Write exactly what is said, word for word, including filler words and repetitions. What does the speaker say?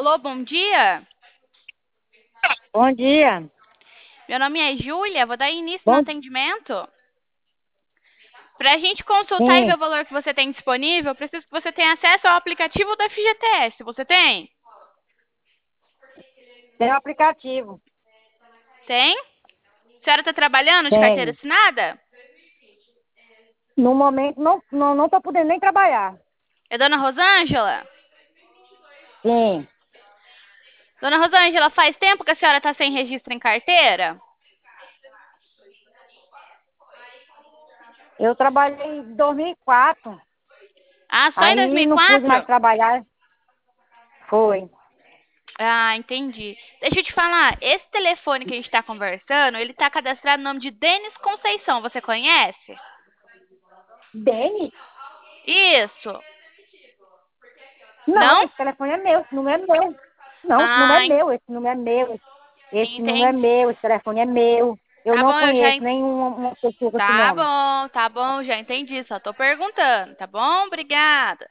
Alô, bom dia. Bom dia. Meu nome é Júlia, vou dar início no Bom, atendimento. Para a gente consultar e ver sim, o valor que você tem disponível, eu preciso que você tenha acesso ao aplicativo do F G T S. Você tem? tem um aplicativo. Tem? A senhora está trabalhando de carteira Tenho. assinada? No momento, não, não, não tô podendo nem trabalhar. É Dona Rosângela? Sim, Dona Rosângela, faz tempo que a senhora está sem registro em carteira? eu trabalhei em dois mil e quatro. Ah, só em Aí não pude mais dois mil e quatro? trabalhar. Foi. Ah, entendi. Deixa eu te falar, esse telefone que a gente está conversando, ele está cadastrado no nome de Denis Conceição. Você conhece? Denis? Isso. Não, Não? esse telefone é meu, esse número é meu. Não, esse número é Ah, en- meu, esse número é meu. Esse número é entendi. meu, esse telefone é meu. Eu Tá não bom, eu já. conheço en- nenhuma uma pessoa com esse Tá nome. bom, tá bom, já entendi. Só tô perguntando, tá bom? Obrigada.